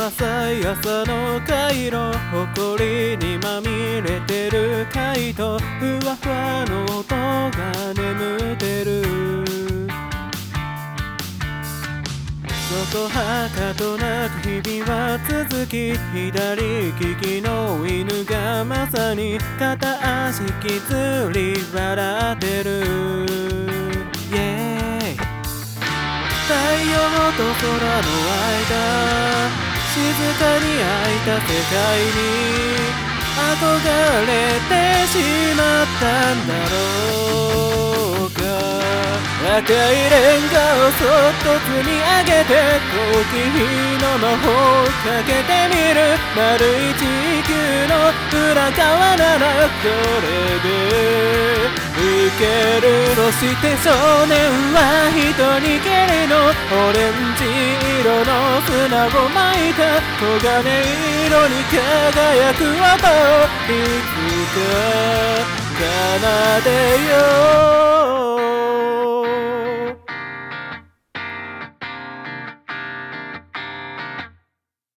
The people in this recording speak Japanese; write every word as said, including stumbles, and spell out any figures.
浅い朝の回路、埃にまみれてる貝とふわふわの音が眠ってる。そこはかとなく日々は続き、左利きの犬がまさに片足引きずり笑ってる。イエーイ。太陽と空の間、静かに開いた世界に憧れてしまったんだろうか。赤いレンガをそっと積み上げて、大きいの魔法をかけてみる。丸い地球の裏側ならこれでいける。そして少年は一人きりのオレンジ色の砂を巻いた黄金色に輝く音をいつか奏でよう。